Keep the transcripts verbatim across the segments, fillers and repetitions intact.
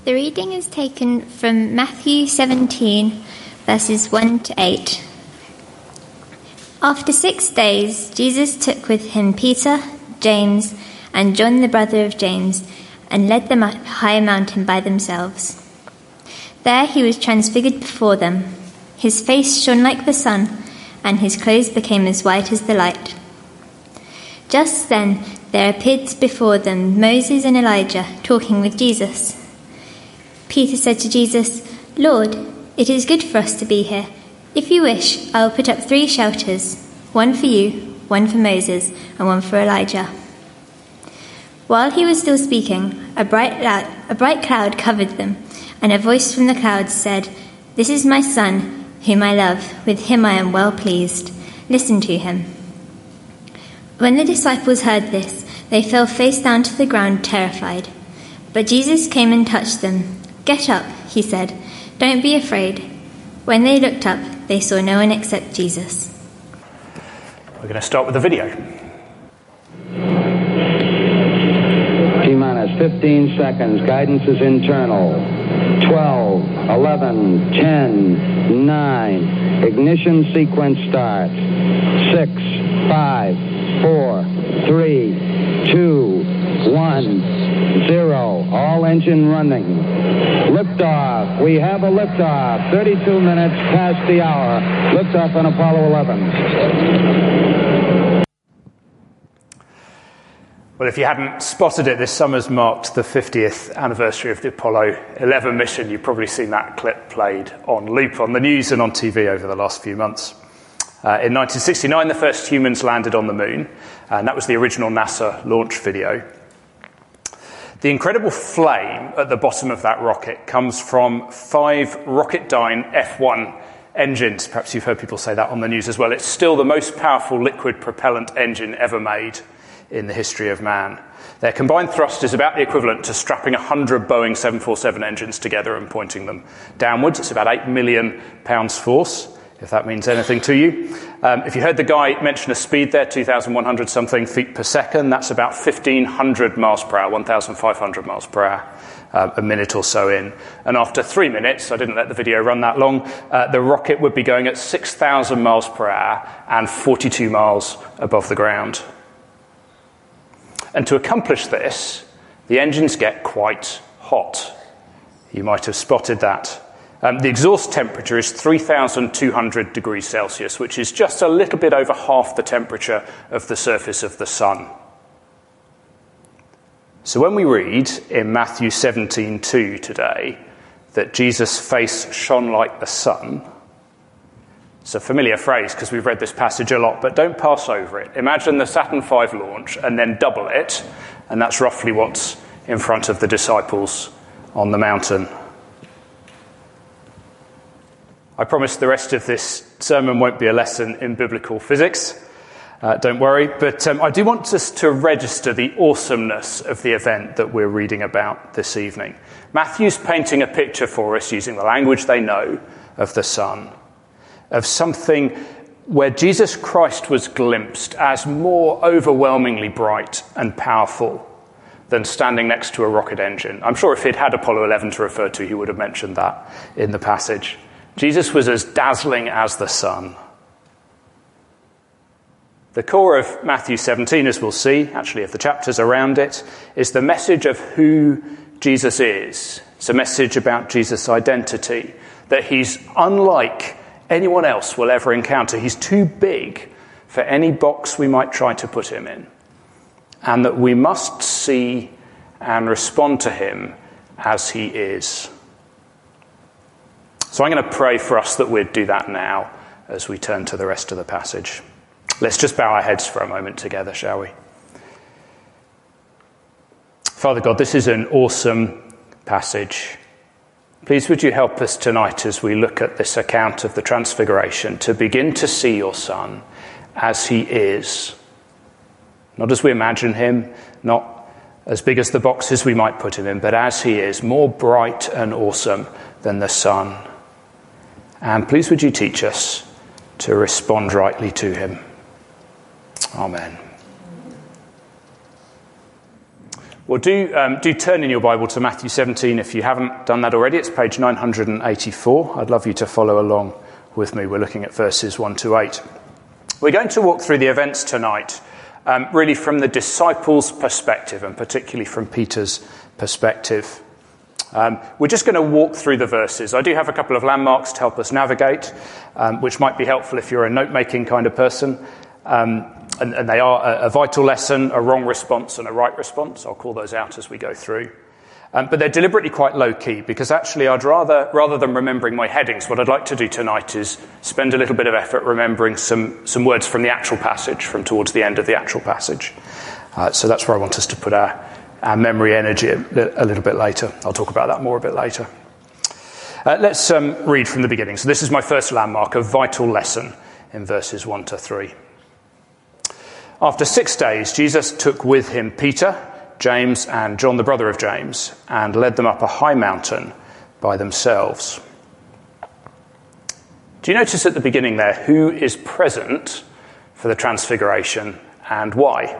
The reading is taken from Matthew seventeen, verses one to eight. After six days, Jesus took with him Peter, James, and John the brother of James, and led them up a high mountain by themselves. There he was transfigured before them. His face shone like the sun, and his clothes became as white as the light. Just then there appeared before them Moses and Elijah talking with Jesus. Peter said to Jesus, "Lord, it is good for us to be here. If you wish, I will put up three shelters, one for you, one for Moses, and one for Elijah." While he was still speaking, a bright, loud, a bright cloud covered them, and a voice from the cloud said, "This is my son, whom I love. With him I am well pleased. Listen to him." When the disciples heard this, they fell face down to the ground, terrified. But Jesus came and touched them. "Get up," he said. "Don't be afraid." When they looked up, they saw no one except Jesus. We're going to start with the video. T-minus fifteen seconds. Guidance is internal. twelve, eleven, ten, nine. Ignition sequence starts. six, five, four, three, two, one, zero. All engine running. Liftoff. We have a liftoff. thirty-two minutes past the hour. Liftoff on Apollo eleven. Well, if you hadn't spotted it, this summer's marked the fiftieth anniversary of the Apollo eleven mission. You've probably seen that clip played on loop on the news and on T V over the last few months. Uh, in nineteen sixty-nine, the first humans landed on the moon, and that was the original NASA launch video. The incredible flame at the bottom of that rocket comes from five Rocketdyne F one engines. Perhaps you've heard people say that on the news as well. It's still the most powerful liquid propellant engine ever made in the history of man. Their combined thrust is about the equivalent to strapping one hundred Boeing seven forty-seven engines together and pointing them downwards. It's about eight million pounds force, if that means anything to you. Um, if you heard the guy mention a speed there, two thousand one hundred something feet per second, that's about fifteen hundred miles per hour, one thousand five hundred miles per hour, um, a minute or so in. And after three minutes, I didn't let the video run that long, uh, the rocket would be going at six thousand miles per hour and forty-two miles above the ground. And to accomplish this, the engines get quite hot. You might have spotted that. Um, the exhaust temperature is three thousand two hundred degrees Celsius, which is just a little bit over half the temperature of the surface of the sun. So when we read in Matthew seventeen two today that Jesus' face shone like the sun, it's a familiar phrase because we've read this passage a lot, but don't pass over it. Imagine the Saturn five launch and then double it, and that's roughly what's in front of the disciples on the mountain. I promise the rest of this sermon won't be a lesson in biblical physics. Uh, don't worry. But um, I do want us to register the awesomeness of the event that we're reading about this evening. Matthew's painting a picture for us using the language they know of the sun, of something where Jesus Christ was glimpsed as more overwhelmingly bright and powerful than standing next to a rocket engine. I'm sure if he'd had Apollo eleven to refer to, he would have mentioned that in the passage. Jesus was as dazzling as the sun. The core of Matthew seventeen, as we'll see, actually of the chapters around it, is the message of who Jesus is. It's a message about Jesus' identity, that he's unlike anyone else we'll ever encounter. He's too big for any box we might try to put him in, and that we must see and respond to him as he is. So I'm going to pray for us that we'd do that now as we turn to the rest of the passage. Let's just bow our heads for a moment together, shall we? Father God, this is an awesome passage. Please would you help us tonight as we look at this account of the Transfiguration to begin to see your Son as he is. Not as we imagine him, not as big as the boxes we might put him in, but as he is, more bright and awesome than the sun. And please would you teach us to respond rightly to him. Amen. Well, do um, do turn in your Bible to Matthew seventeen if you haven't done that already. It's page nine hundred eighty-four. I'd love you to follow along with me. We're looking at verses one to eight. We're going to walk through the events tonight, um, really from the disciples' perspective, and particularly from Peter's perspective. Um, we're just going to walk through the verses. I do have a couple of landmarks to help us navigate, um, which might be helpful if you're a note-making kind of person. Um, and, and they are a, a vital lesson, a wrong response and a right response. I'll call those out as we go through. Um, but they're deliberately quite low-key, because actually I'd rather, rather than remembering my headings, what I'd like to do tonight is spend a little bit of effort remembering some, some words from the actual passage, from towards the end of the actual passage. Uh, so that's where I want us to put our, our memory energy a, a little bit later. I'll talk about that more a bit later. Uh, let's um, read from the beginning. So this is my first landmark, a vital lesson in verses one to three. After six days, Jesus took with him Peter, James, and John, the brother of James, and led them up a high mountain by themselves. Do you notice at the beginning there who is present for the transfiguration and why?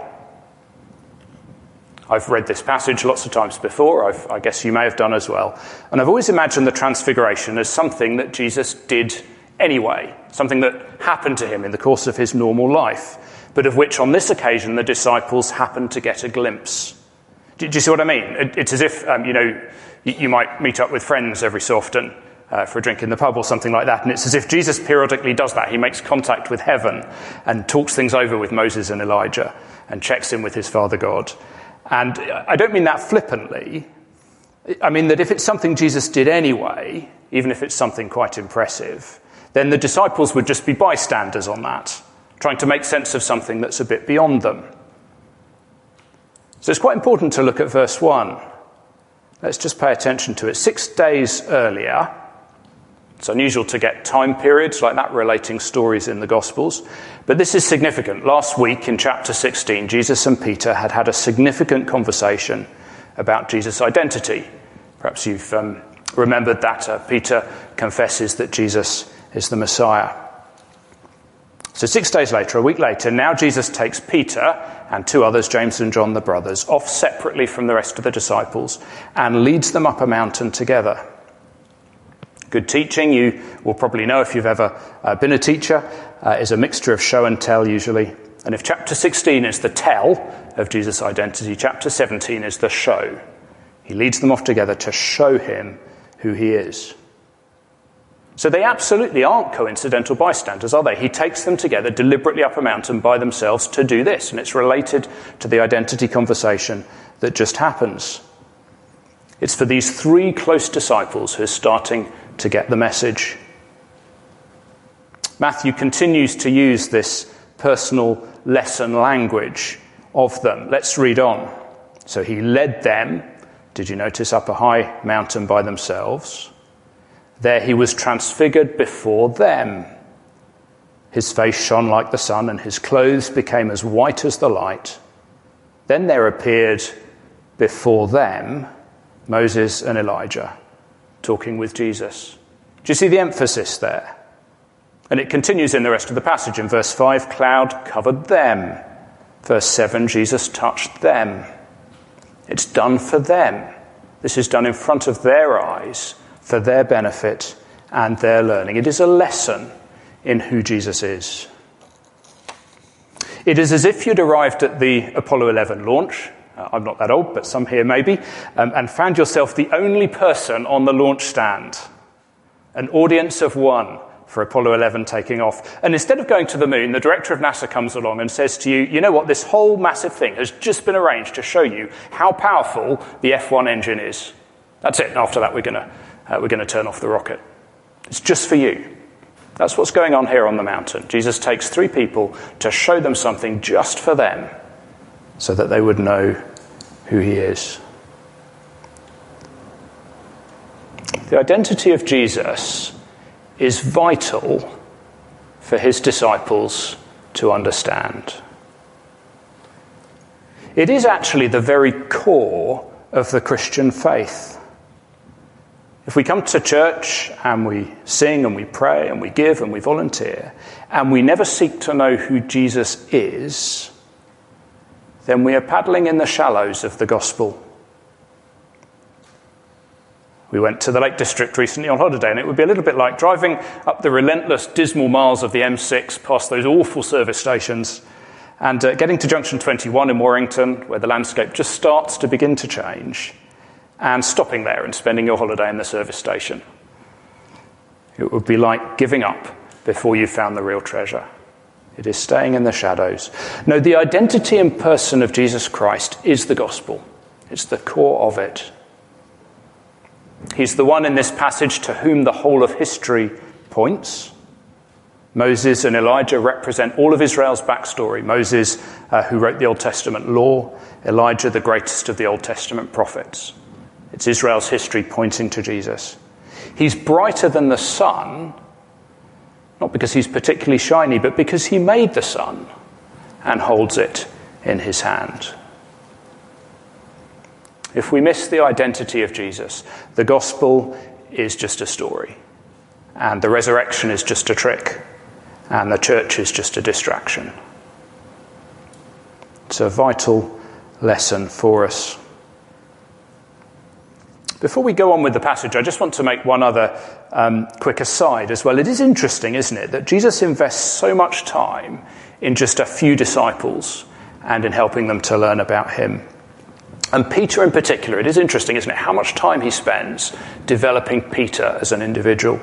I've read this passage lots of times before. I've, I guess you may have done as well. And I've always imagined the transfiguration as something that Jesus did anyway, something that happened to him in the course of his normal life, but of which on this occasion the disciples happened to get a glimpse. Do, do you see what I mean? It, it's as if, um, you know, you, you might meet up with friends every so often uh, for a drink in the pub or something like that, and it's as if Jesus periodically does that. He makes contact with heaven and talks things over with Moses and Elijah and checks in with his Father God. And I don't mean that flippantly. I mean that if it's something Jesus did anyway, even if it's something quite impressive, then the disciples would just be bystanders on that, trying to make sense of something that's a bit beyond them. So it's quite important to look at verse one. Let's just pay attention to it. Six days earlier, it's unusual to get time periods like that relating stories in the Gospels, but this is significant. Last week in chapter sixteen, Jesus and Peter had had a significant conversation about Jesus' identity. Perhaps you've um, remembered that. Uh, Peter confesses that Jesus is the Messiah. So six days later, a week later, now Jesus takes Peter and two others, James and John, the brothers, off separately from the rest of the disciples and leads them up a mountain together. Good teaching, you will probably know if you've ever uh, been a teacher, uh, is a mixture of show and tell usually. And if chapter sixteen is the tell of Jesus' identity, chapter seventeen is the show. He leads them off together to show him who he is. So they absolutely aren't coincidental bystanders, are they? He takes them together deliberately up a mountain by themselves to do this, and it's related to the identity conversation that just happens. It's for these three close disciples who are starting to get the message. Matthew continues to use this personal lesson language of them. Let's read on. So he led them, did you notice, up a high mountain by themselves. There he was transfigured before them. His face shone like the sun, and his clothes became as white as the light. Then there appeared before them Moses and Elijah, talking with Jesus. Do you see the emphasis there? And it continues in the rest of the passage. In verse five, cloud covered them. Verse seven, Jesus touched them. It's done for them. This is done in front of their eyes, for their benefit and their learning. It is a lesson in who Jesus is. It is as if you'd arrived at the Apollo eleven launch, uh, I'm not that old, but some here maybe, um, and found yourself the only person on the launch stand, an audience of one for Apollo eleven taking off. And instead of going to the moon, the director of NASA comes along and says to you, you know what, this whole massive thing has just been arranged to show you how powerful the F one engine is. That's it. And after that, we're going to Uh, we're going to turn off the rocket. It's just for you. That's what's going on here on the mountain. Jesus takes three people to show them something just for them so that they would know who he is. The identity of Jesus is vital for his disciples to understand. It is actually the very core of the Christian faith. If we come to church and we sing and we pray and we give and we volunteer and we never seek to know who Jesus is, then we are paddling in the shallows of the gospel. We went to the Lake District recently on holiday, and it would be a little bit like driving up the relentless, dismal miles of the M six past those awful service stations and uh, getting to Junction twenty-one in Warrington, where the landscape just starts to begin to change, and stopping there and spending your holiday in the service station. It would be like giving up before you found the real treasure. It is staying in the shadows. No, the identity and person of Jesus Christ is the gospel. It's the core of it. He's the one in this passage to whom the whole of history points. Moses and Elijah represent all of Israel's backstory. Moses, uh, who wrote the Old Testament law, Elijah, the greatest of the Old Testament prophets. It's Israel's history pointing to Jesus. He's brighter than the sun, not because he's particularly shiny, but because he made the sun and holds it in his hand. If we miss the identity of Jesus, the gospel is just a story, and the resurrection is just a trick, and the church is just a distraction. It's a vital lesson for us. Before we go on with the passage, I just want to make one other um, quick aside as well. It is interesting, isn't it, that Jesus invests so much time in just a few disciples and in helping them to learn about him. And Peter in particular, it is interesting, isn't it, how much time he spends developing Peter as an individual.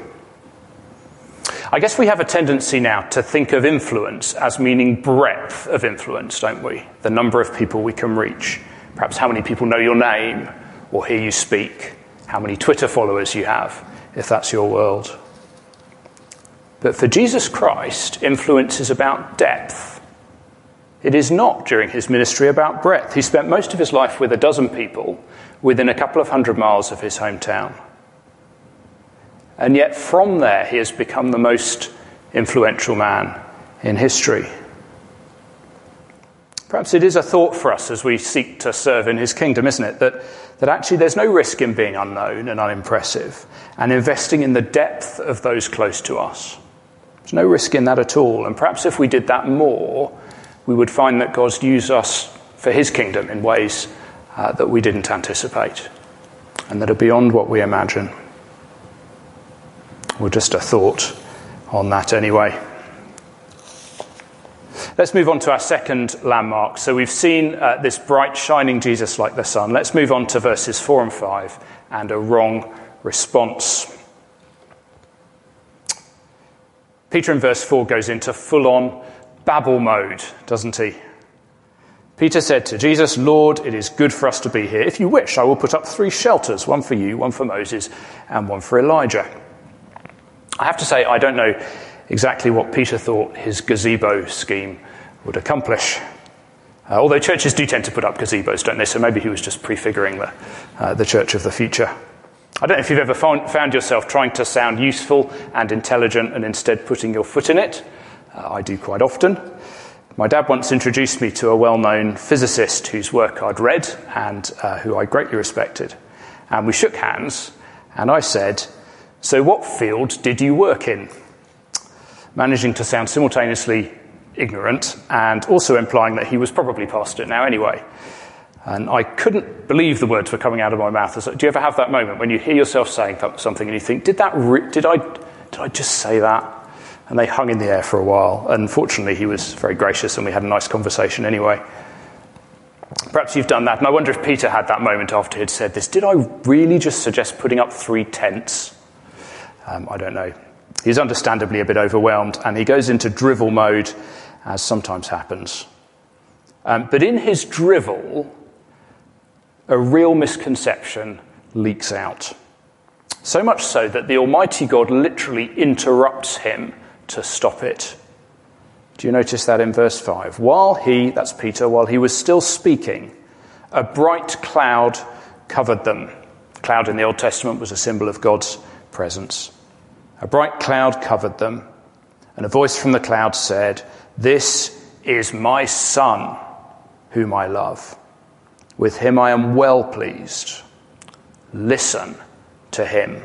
I guess we have a tendency now to think of influence as meaning breadth of influence, don't we? The number of people we can reach. Perhaps how many people know your name or hear you speak. How many Twitter followers you have, if that's your world. But for Jesus Christ, influence is about depth. It is not, during his ministry, about breadth. He spent most of his life with a dozen people within a couple of hundred miles of his hometown. And yet from there, he has become the most influential man in history. Perhaps it is a thought for us as we seek to serve in his kingdom, isn't it? That, that actually there's no risk in being unknown and unimpressive and investing in the depth of those close to us. There's no risk in that at all. And perhaps if we did that more, we would find that God's used us for his kingdom in ways uh, that we didn't anticipate and that are beyond what we imagine. Well, just a thought on that anyway. Let's move on to our second landmark. So we've seen uh, this bright, shining Jesus like the sun. Let's move on to verses four and five and a wrong response. Peter in verse four goes into full-on Babel mode, doesn't he? Peter said to Jesus, "Lord, it is good for us to be here. If you wish, I will put up three shelters, one for you, one for Moses, and one for Elijah." I have to say, I don't know exactly what Peter thought his gazebo scheme would accomplish. Uh, although churches do tend to put up gazebos, don't they? So maybe he was just prefiguring the, uh, the church of the future. I don't know if you've ever found, found yourself trying to sound useful and intelligent and instead putting your foot in it. Uh, I do quite often. My dad once introduced me to a well-known physicist whose work I'd read and uh, who I greatly respected. And we shook hands, and I said, "So what field did you work in?" Managing to sound simultaneously ignorant and also implying that he was probably past it now anyway. And I couldn't believe the words were coming out of my mouth. Do you ever have that moment when you hear yourself saying something and you think, did that? Re- did I? Did I just say that? And they hung in the air for a while. And fortunately, he was very gracious and we had a nice conversation anyway. Perhaps you've done that. And I wonder if Peter had that moment after he'd said this. Did I really just suggest putting up three tents? Um, I don't know. He's understandably a bit overwhelmed and he goes into drivel mode, as sometimes happens. Um, but in his drivel, a real misconception leaks out. So much so that the Almighty God literally interrupts him to stop it. Do you notice that in verse five? While he, that's Peter, while he was still speaking, a bright cloud covered them. The cloud in the Old Testament was a symbol of God's presence. A bright cloud covered them, and a voice from the cloud said, "This is my Son, whom I love. With him I am well pleased. Listen to him."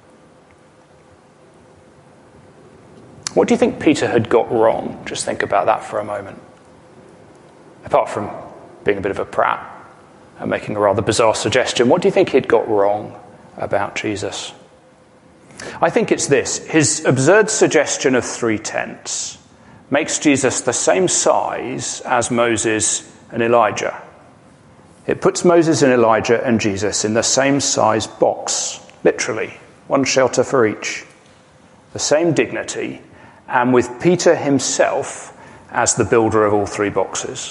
What do you think Peter had got wrong? Just think about that for a moment. Apart from being a bit of a prat and making a rather bizarre suggestion. What do you think he'd got wrong about Jesus? I think it's this. His absurd suggestion of three tenths makes Jesus the same size as Moses and Elijah. It puts Moses and Elijah and Jesus in the same size box, literally, one shelter for each. The same dignity, and with Peter himself as the builder of all three boxes.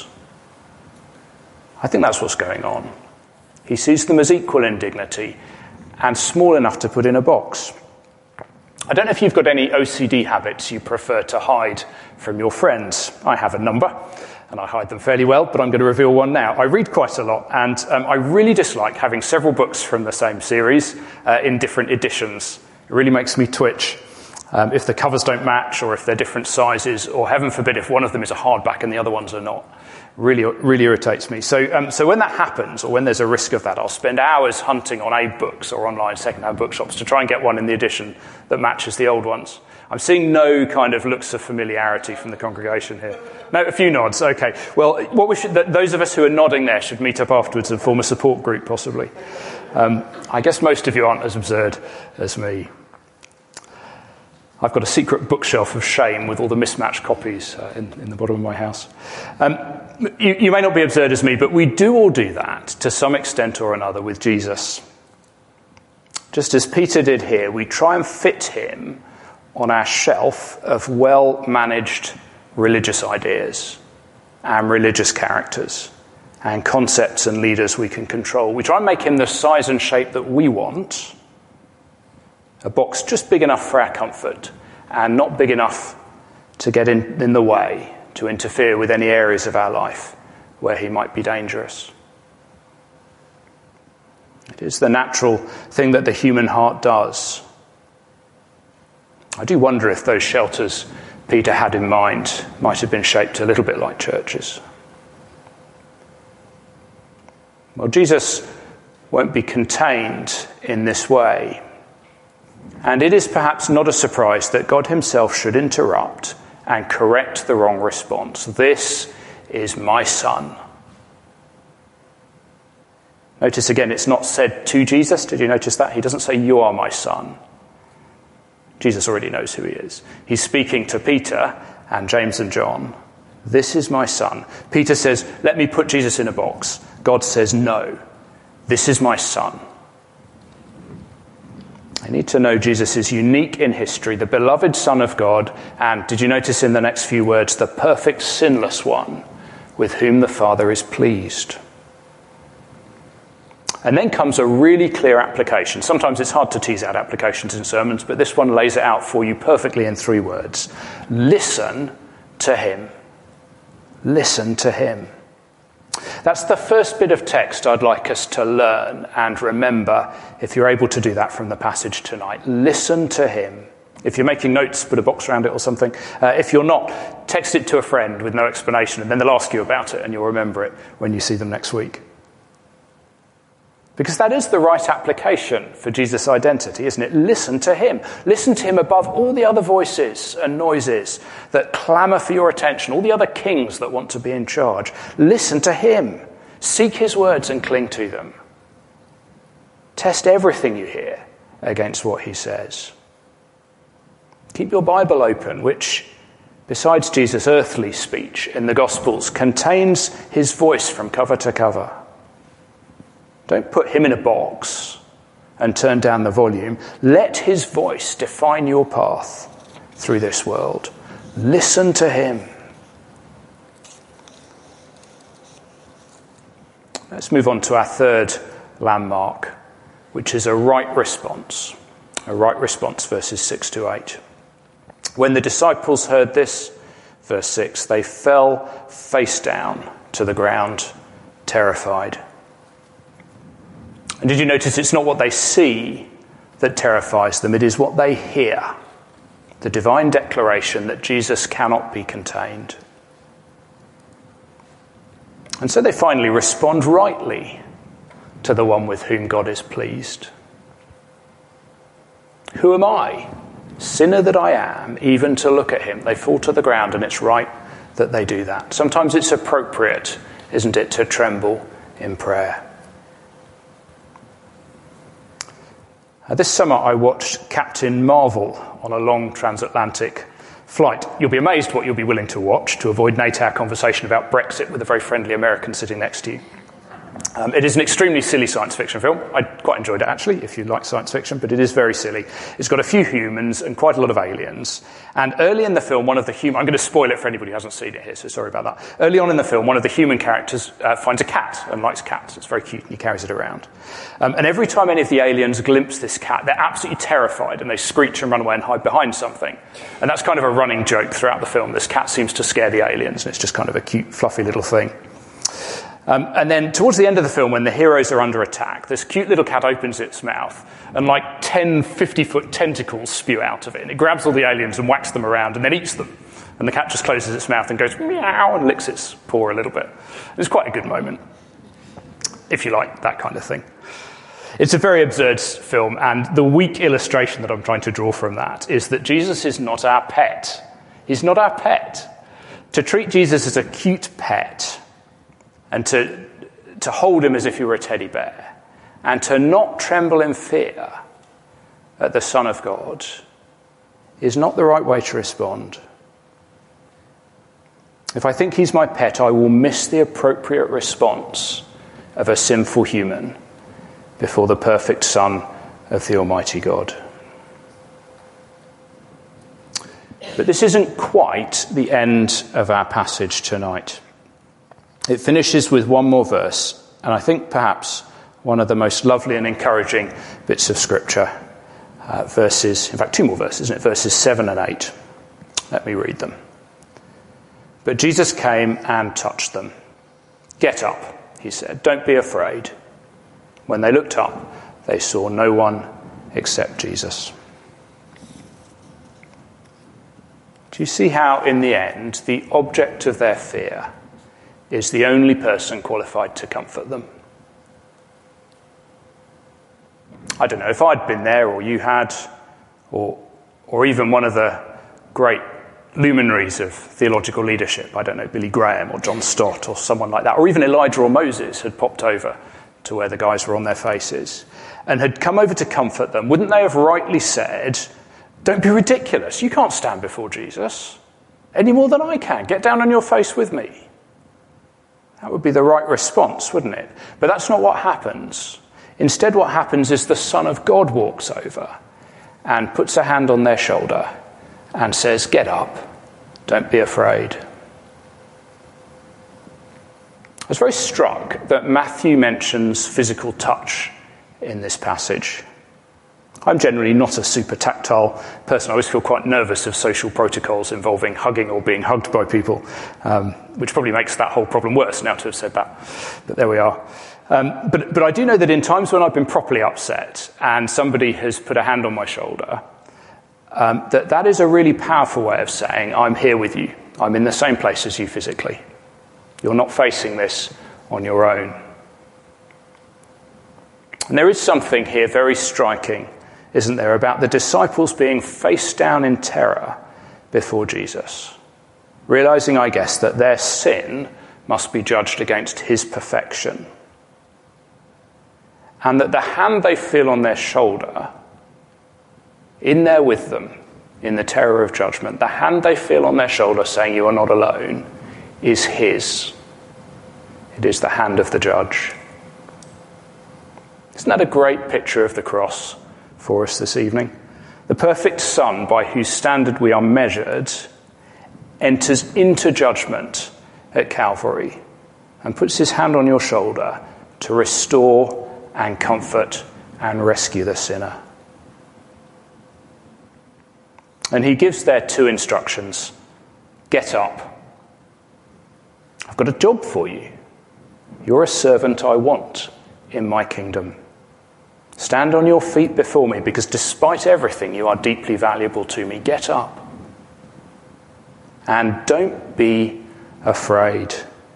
I think that's what's going on. He sees them as equal in dignity and small enough to put in a box. I don't know if you've got any O C D habits you prefer to hide from your friends. I have a number, and I hide them fairly well, but I'm going to reveal one now. I read quite a lot, and um, I really dislike having several books from the same series uh, in different editions. It really makes me twitch um, if the covers don't match, or if they're different sizes, or heaven forbid if one of them is a hardback and the other ones are not. Really, really irritates me. So, um, so when that happens, or when there's a risk of that, I'll spend hours hunting on Abe Books or online second-hand bookshops to try and get one in the edition that matches the old ones. I'm seeing no kind of looks of familiarity from the congregation here. No, a few nods. Okay. Well, what we should, th- those of us who are nodding there should meet up afterwards and form a support group, possibly. Um, I guess most of you aren't as absurd as me. I've got a secret bookshelf of shame with all the mismatched copies uh, in, in the bottom of my house. Um, you, you may not be absurd as me, but we do all do that to some extent or another with Jesus. Just as Peter did here, we try and fit him on our shelf of well-managed religious ideas and religious characters and concepts and leaders we can control. We try and make him the size and shape that we want, a box just big enough for our comfort and not big enough to get in, in the way, to interfere with any areas of our life where he might be dangerous. It is the natural thing that the human heart does. I do wonder if those shelters Peter had in mind might have been shaped a little bit like churches. Well, Jesus won't be contained in this way. And it is perhaps not a surprise that God himself should interrupt and correct the wrong response. This is my son. Notice again, it's not said to Jesus. Did you notice that? He doesn't say, you are my son. Jesus already knows who he is. He's speaking to Peter and James and John. This is my son. Peter says, let me put Jesus in a box. God says, no, this is my son. I need to know Jesus is unique in history, the beloved Son of God, and did you notice in the next few words, the perfect sinless one with whom the Father is pleased. And then comes a really clear application. Sometimes it's hard to tease out applications in sermons, but this one lays it out for you perfectly in three words. Listen to him. Listen to him. That's the first bit of text I'd like us to learn and remember, if you're able to do that from the passage tonight. Listen to him. If you're making notes, put a box around it or something. Uh, if you're not, text it to a friend with no explanation, and then they'll ask you about it and you'll remember it when you see them next week. Because that is the right application for Jesus' identity, isn't it? Listen to him. Listen to him above all the other voices and noises that clamour for your attention, all the other kings that want to be in charge. Listen to him. Seek his words and cling to them. Test everything you hear against what he says. Keep your Bible open, which, besides Jesus' earthly speech in the Gospels, contains his voice from cover to cover. Don't put him in a box and turn down the volume. Let his voice define your path through this world. Listen to him. Let's move on to our third landmark, which is a right response. A right response, verses six to eight. When the disciples heard this, verse six, they fell face down to the ground, terrified. And did you notice it's not what they see that terrifies them, it is what they hear. The divine declaration that Jesus cannot be contained. And so they finally respond rightly to the one with whom God is pleased. Who am I, sinner that I am, even to look at him? They fall to the ground, and it's right that they do that. Sometimes it's appropriate isn't it, to tremble in prayer? Uh, this summer I watched Captain Marvel on a long transatlantic flight. You'll be amazed what you'll be willing to watch to avoid Nate our conversation about Brexit with a very friendly American sitting next to you. Um, it is an extremely silly science fiction film. I quite enjoyed it, actually, if you like science fiction, but it is very silly. It's got a few humans and quite a lot of aliens. And early in the film, one of the human... I'm going to spoil it for anybody who hasn't seen it here, so sorry about that. Early on in the film, one of the human characters uh, finds a cat and likes cats. It's very cute, and he carries it around. Um, and every time any of the aliens glimpse this cat, they're absolutely terrified, and they screech and run away and hide behind something. And that's kind of a running joke throughout the film. This cat seems to scare the aliens, and it's just kind of a cute, fluffy little thing. Um, and then towards the end of the film, when the heroes are under attack, this cute little cat opens its mouth and like ten fifty-foot tentacles spew out of it. And it grabs all the aliens and whacks them around and then eats them. And the cat just closes its mouth and goes meow and licks its paw a little bit. It's quite a good moment, if you like that kind of thing. It's a very absurd film, and the weak illustration that I'm trying to draw from that is that Jesus is not our pet. He's not our pet. To treat Jesus as a cute pet and to, to hold him as if he were a teddy bear, and to not tremble in fear at the Son of God is not the right way to respond. If I think he's my pet, I will miss the appropriate response of a sinful human before the perfect Son of the Almighty God. But this isn't quite the end of our passage tonight. It finishes with one more verse, and I think perhaps one of the most lovely and encouraging bits of Scripture. Uh, verses, in fact, two more verses, isn't it? Verses seven and eight. Let me read them. But Jesus came and touched them. "Get up," he said. "Don't be afraid." When they looked up, they saw no one except Jesus. Do you see how, in the end, the object of their fear is the only person qualified to comfort them? I don't know, if I'd been there, or you had, or or even one of the great luminaries of theological leadership, I don't know, Billy Graham or John Stott or someone like that, or even Elijah or Moses had popped over to where the guys were on their faces and had come over to comfort them, wouldn't they have rightly said, "Don't be ridiculous, you can't stand before Jesus any more than I can. Get down on your face with me"? That would be the right response, wouldn't it? But that's not what happens. Instead, what happens is the Son of God walks over and puts a hand on their shoulder and says, "Get up, don't be afraid." I was very struck that Matthew mentions physical touch in this passage. I'm generally not a super tactile person. I always feel quite nervous of social protocols involving hugging or being hugged by people, um, which probably makes that whole problem worse now to have said that. But there we are. Um, but, but I do know that in times when I've been properly upset and somebody has put a hand on my shoulder, um, that that is a really powerful way of saying, "I'm here with you. I'm in the same place as you physically. You're not facing this on your own." And there is something here very striking, isn't there, about the disciples being face down in terror before Jesus, realizing, I guess, that their sin must be judged against his perfection, and that the hand they feel on their shoulder, in there with them, in the terror of judgment, the hand they feel on their shoulder saying, "You are not alone," is his. It is the hand of the judge. Isn't that a great picture of the cross for us this evening? The perfect Son, by whose standard we are measured, enters into judgment at Calvary and puts his hand on your shoulder to restore and comfort and rescue the sinner. And he gives there two instructions. Get up. I've got a job for you. You're a servant I want in my kingdom. Stand on your feet before me, because despite everything, you are deeply valuable to me. Get up. And don't be afraid.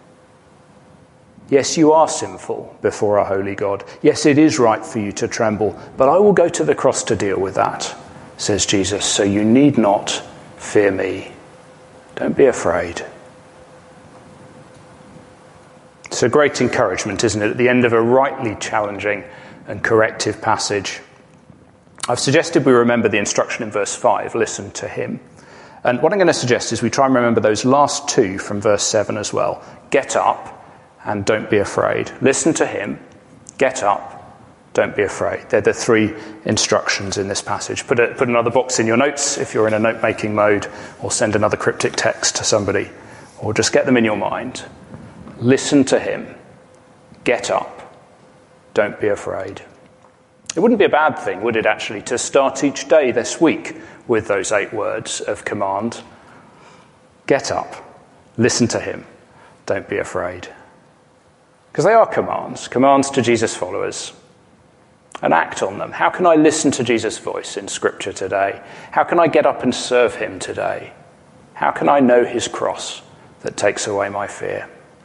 Yes, you are sinful before a holy God. Yes, it is right for you to tremble, but I will go to the cross to deal with that, says Jesus, so you need not fear me. Don't be afraid. It's a great encouragement, isn't it, at the end of a rightly challenging and corrective passage. I've suggested we remember the instruction in verse five, listen to him. And what I'm going to suggest is we try and remember those last two from verse seven as well. Get up and don't be afraid. Listen to him, get up, don't be afraid. They're the three instructions in this passage. Put, a, put another box in your notes if you're in a note-making mode, or send another cryptic text to somebody, or just get them in your mind. Listen to him, get up, don't be afraid. It wouldn't be a bad thing, would it, actually, to start each day this week with those eight words of command. Get up, listen to him, don't be afraid. Because they are commands, commands to Jesus' followers. And act on them. How can I listen to Jesus' voice in Scripture today? How can I get up and serve him today? How can I know his cross that takes away my fear?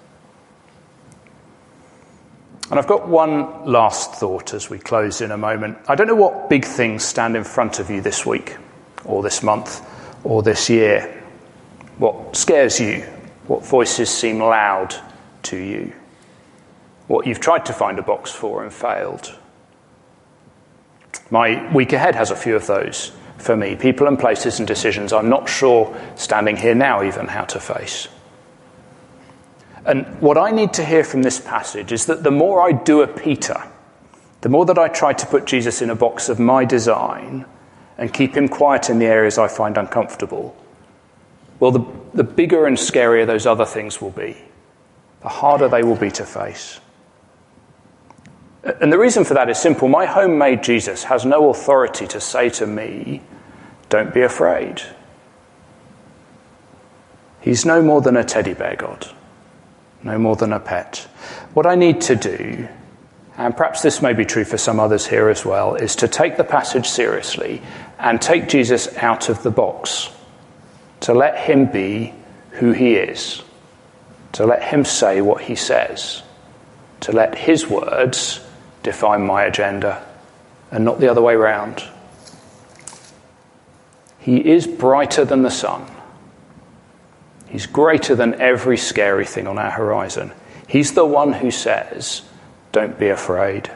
And I've got one last thought as we close in a moment. I don't know what big things stand in front of you this week, or this month, or this year. What scares you? What voices seem loud to you? What you've tried to find a box for and failed. My week ahead has a few of those for me. People and places and decisions I'm not sure, standing here now, even how to face. And what I need to hear from this passage is that the more I do a Peter, the more that I try to put Jesus in a box of my design and keep him quiet in the areas I find uncomfortable, well, the, the bigger and scarier those other things will be, the harder they will be to face. And the reason for that is simple. My homemade Jesus has no authority to say to me, don't be afraid. He's no more than a teddy bear God. No more than a pet. What I need to do, and perhaps this may be true for some others here as well, is to take the passage seriously and take Jesus out of the box. To let him be who he is. To let him say what he says. To let his words define my agenda and not the other way round. He is brighter than the sun. He's greater than every scary thing on our horizon. He's the one who says, don't be afraid.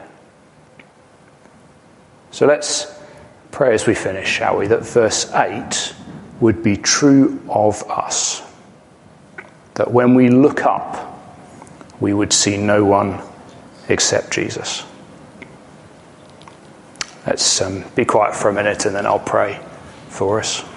So let's pray as we finish, shall we, that verse eight would be true of us. That when we look up, we would see no one except Jesus. Let's um, be quiet for a minute and then I'll pray for us.